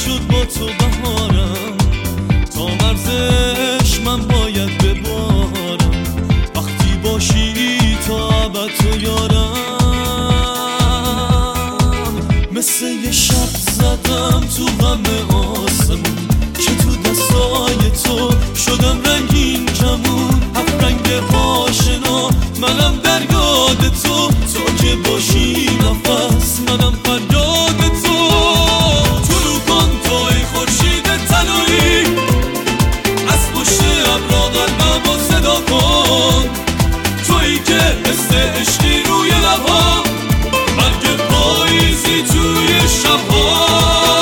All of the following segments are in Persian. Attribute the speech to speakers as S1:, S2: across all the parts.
S1: شد با تو بهارم، تا مرزش من باید ببارم. وقتی باشی تا ابد تو یارم، مثل یه شب زدم تو غم آسمون، که تو دستای تو شدم رنگین کمون. هفت رنگ آشنا منم در یاد تو، تو که باشی نفس منم فریاد تو. طلوع کن توی خورشید طلایی، از پشت ابرا قلبمو صدا کن. تویی که حس عشقی روی لبام، برگ پاییزی توی شبها.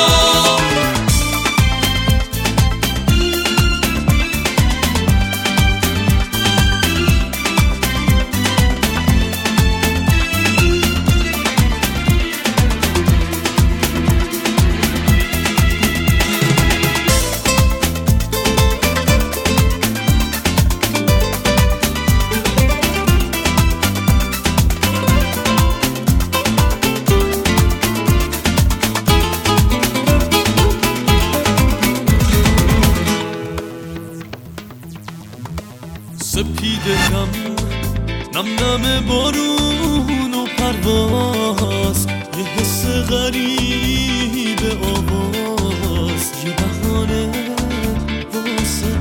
S1: سپیده نم نم بارون و پرواز، یه حس غریب آواز، یه بهانه واسه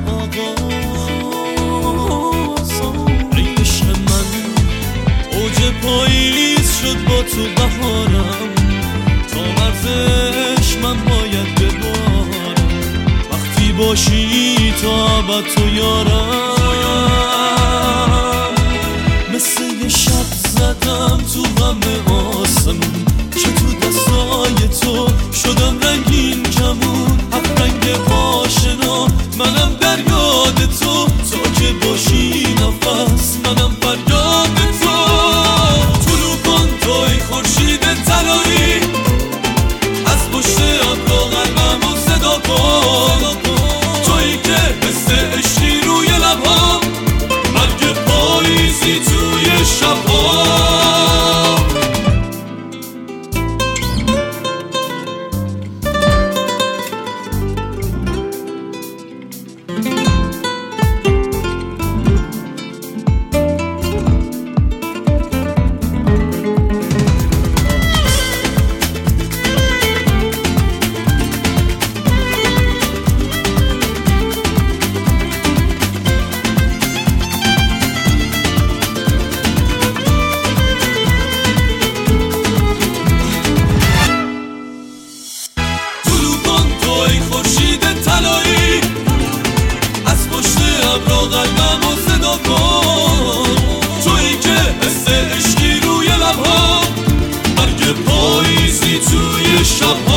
S1: آغاز. ای عشق من اوج پاییز شد با تو بهارم، تا مرزش من باید ببارم. وقتی باشی تا ابد تو یارم، مثل یه شب زدم تو غم آسمون، که تو دستای تو شدم رنگین کمون. هفت رنگ آشنا منم در یاد تو، تو که باشی نفس منم فریاد تو. طلوع کن توی خورشید طلایی، از پشت ابرا قلبمو صدا کن. تویی که حس عشقی روی لبام، برگ پاییزی توی شبها. خورشید طلایی، از پشت ابرا قلبمو صدا کن. تویی که حس عشقی روی لبها، برگ پاییزی توی شب.